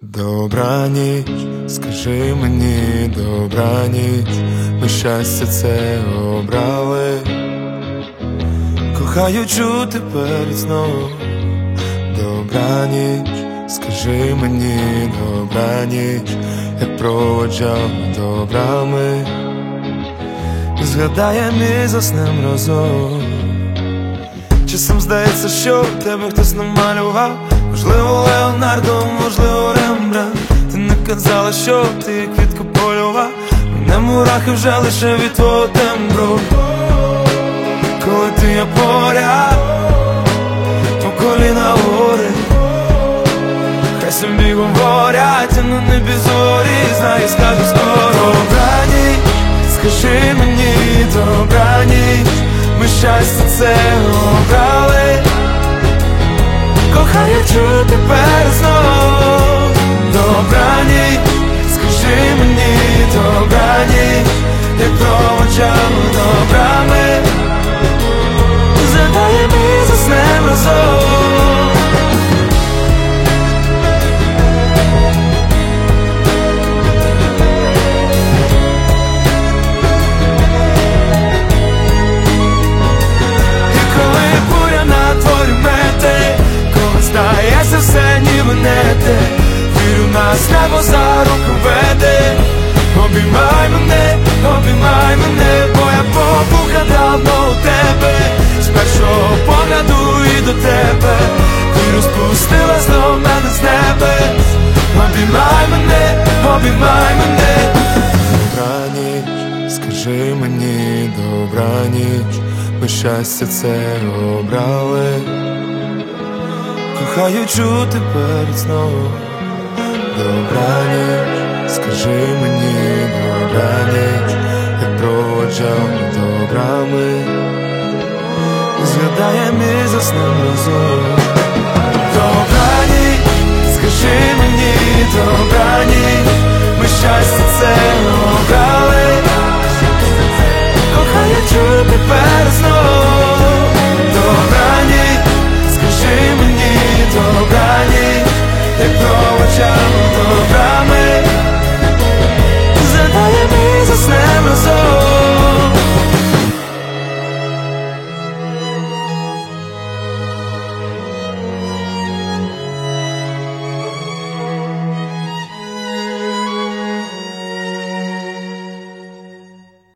Добраніч, скажи мені, добраніч, ми щастя це обрали. Кохаю чути перед сном. Добраніч, скажи мені, добраніч, як проводжав добрами. Згадаєм і заснем разом. Часом здається, що в тебе хтось намалював. Можливо, Леонардо, можливо, Рембрандт. Ти не казала, що ти як квітка польова. Мене мурахи вже лише від твого тембру. Коли ти є поряд, то коліна гори. Хай собі говорять, а на небі зорі. Знаю, скажу скоро. Добраніч, скажи мені, добраніч, ми щастя це обрали. Кохаю чути перед сном. Добраніч, скажи мені, добраніч, як проводжав добрами. Задаєм і заснем разом. І коли буря на дворі мете, коли здається все ніби не те, вірю, нас небо за руку веде. Обіймай мене, бо я побуха давно у тебе. З першого погляду і до тебе, ти розпустила знов мене з небес. Обіймай мене. Добраніч, скажи мені, добраніч, ми щастя це обрали. Кохаю чути перед сном. Добраніч, скажи мені, добраніч, як проводжав добрами. Згадаєм і заснем разом.